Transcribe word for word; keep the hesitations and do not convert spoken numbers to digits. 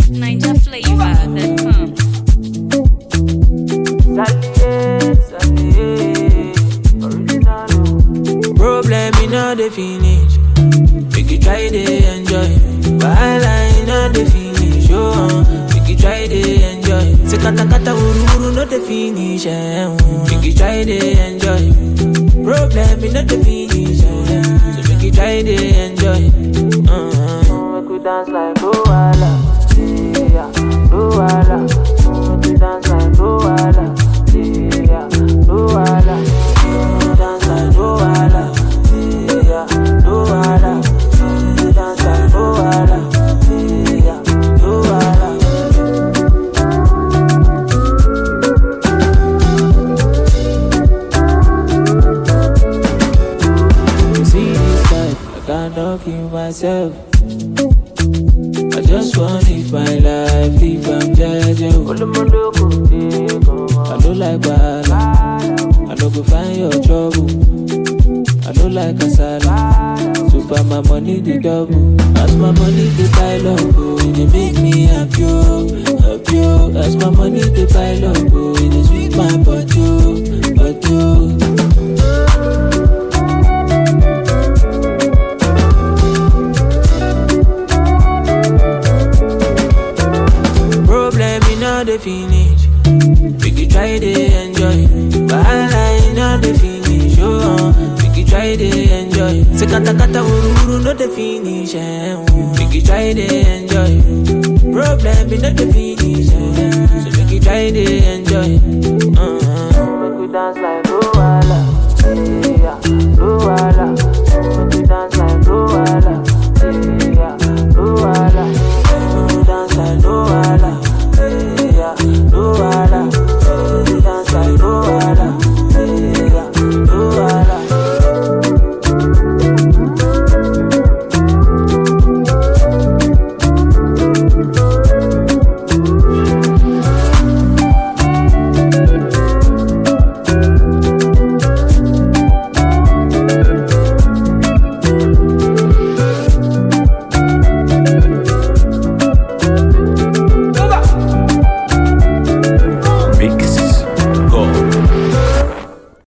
Niger flavor that comes. Problem in all the finish. Make you try to enjoy. Wahala in all the finish. Oh, make you try to enjoy. Say kata kata uru uru no the finish. Eh, oh. Make you try to enjoy. Problem in all the finish. Eh, so make you try to enjoy. Uh-huh. Make we dance like Luala. Yeah, Luala. Make we dance like Luala. Yeah, Luala. Dance like Luala. Yeah, Luala. Dance like Luala. Yeah, Luala. You see this life, I cannot kill myself. I just want to live my life, live I'm judging. I don't like bad, I don't go find your trouble. I don't like kasala, so far my money the double. As my money the pile up, oh, it make me happy, oh, happy, oh. As my money the pile up, oh, it sweet my butt, oh, butt, oh. Problem in all the finish. Make you try to enjoy. Wahala in all the finish. Oh, make you try to enjoy. Say kata kata uru uru no the finish. Eh, oh. Make you try to enjoy. Problem in all the finish. Eh, so make you try to enjoy.